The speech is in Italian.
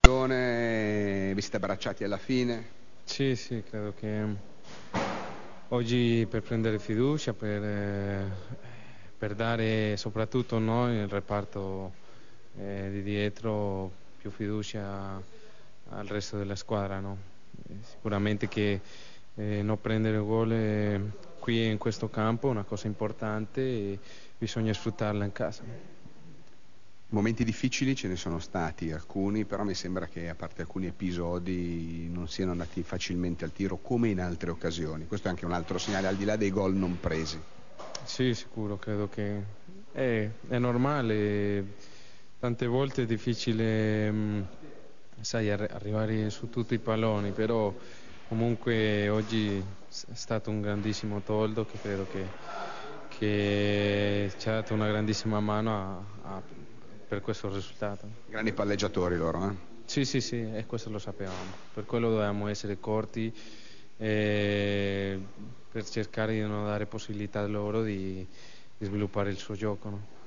prestazione, vi siete abbracciati alla fine? Sì, sì, credo che oggi per prendere fiducia, per dare soprattutto noi, il reparto di dietro, più fiducia al resto della squadra, no? Sicuramente che non prendere gol qui in questo campo è una cosa importante e bisogna sfruttarla in casa. Momenti difficili ce ne sono stati alcuni, però mi sembra che a parte alcuni episodi non siano andati facilmente al tiro come in altre occasioni. Questo è anche un altro segnale, al di là dei gol non presi. Sì, sicuro, credo che è normale, tante volte è difficile, sai, arrivare su tutti i palloni, però comunque oggi è stato un grandissimo Toldo che credo che ci ha dato una grandissima mano per questo risultato. Grandi palleggiatori loro, eh? Sì, sì, sì, e questo lo sapevamo, per quello dovevamo essere corti per cercare di non dare possibilità a loro di sviluppare il suo gioco, no?